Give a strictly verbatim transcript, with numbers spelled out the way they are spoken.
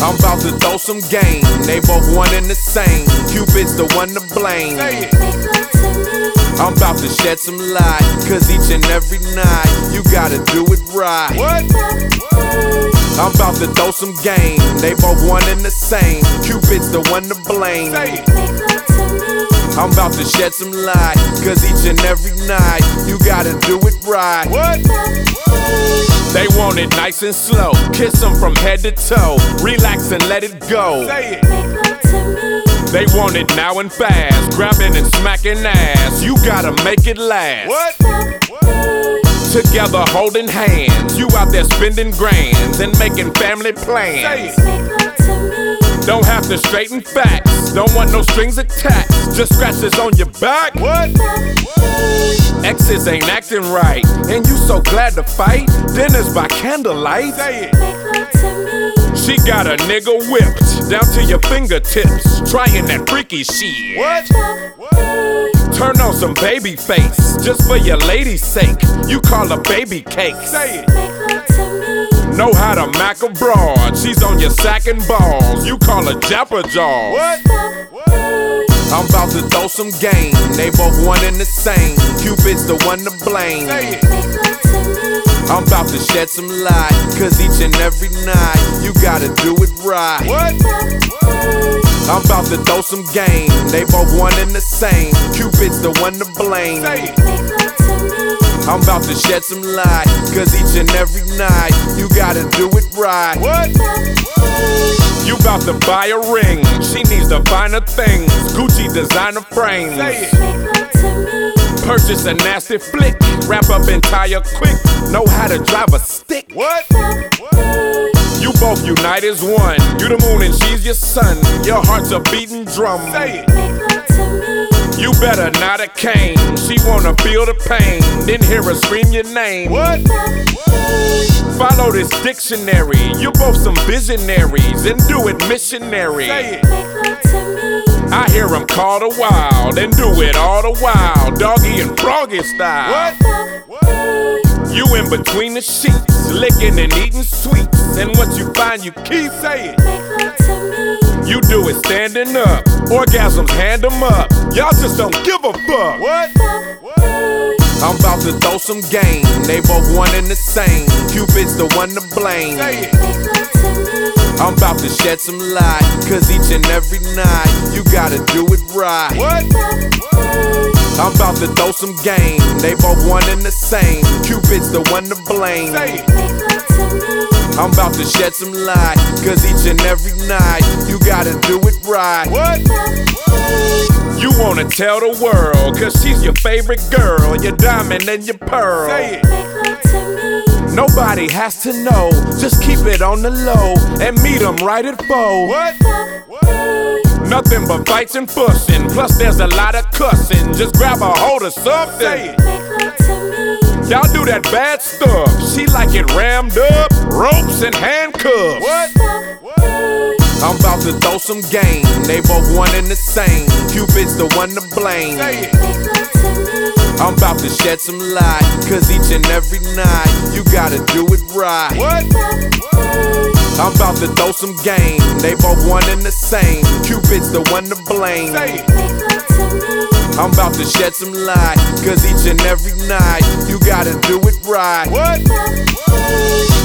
I'm about to throw some game. They both one and the same. Cupid's the one to blame. Say it. I'm about to shed some light, cause each and every night you gotta do it right. What? I'm about to throw some game. They both one and the same. Cupid's the one to blame. Say it. I'm about to shed some light, cause each and every night you gotta do it right. What? They want it nice and slow. Kiss them from head to toe. Relax and let it go. Say it. They want it now and fast. Grabbing and smacking ass. You gotta make it last. What? Together holding hands. You out there spending grands and making family Say plans. it. Don't have to straighten facts. Don't want no strings attached. Just scratches on your back. What? Exes ain't acting right, and you so glad to fight. Dinners by candlelight. Say it. She got a nigga whipped down to your fingertips, trying that freaky shit. What? Turn on some baby face, just for your lady's sake. You call her baby cake. Say it. Know how to mack a broad. She's on your sack and balls. You call her Japper Jaws. What? I'm about to throw some game. They both one and the same. Cupid's the one to blame. Say it. I'm about to shed some light, cause each and every night you gotta do it right. What? I'm about to throw some game. They both one and the same. Cupid's the one to blame. Say it. I'm about to shed some light, cause each and every night you gotta do it right. What? You about to buy a ring. She needs the finer things. Gucci designer frames. Say it. Purchase a nasty flick. Wrap up and tire quick. Know how to drive a stick. What? You both unite as one. You the moon and she's your sun. Your heart's a beating drum. Say it. You better not a cane. She wanna feel the pain, then hear her scream your name. What? Follow this dictionary. You're both some visionaries and do it missionary. Say it. I hear them call the wild and do it all the while, doggy and froggy style. What? You in between the sheets, licking and eating sweets, and what you find you keep. Say it. You do it standing up, orgasms hand them up. Y'all just don't give a fuck. What? I'm about to throw some game. They both one and the same. Cupid's the one to blame. Say it. I'm about to shed some light, cause each and every night you gotta do it right. What? I'm about to throw some game. They both one and the same. Cupid's the one to blame. Say it. I'm about to shed some light, cause each and every night you gotta do it right. What? You wanna tell the world, cause she's your favorite girl, your diamond and your pearl. Say it. Nobody has to know, just keep it on the low and meet them right at four. What? Nothing but fights and fussing, plus there's a lot of cussing. Just grab a hold of something. Say it. Y'all do that bad stuff, she like it rammed up, ropes and handcuffs. What? I'm about to throw some game. They both one and the same. Cupid's the one to blame. Say it. I'm about to shed some light, cause each and every night you gotta do it right. What? I'm about to throw some game. They both one and the same. Cupid's the one to blame. Say it. I'm about to shed some light, cause each and every night you gotta do it right. What?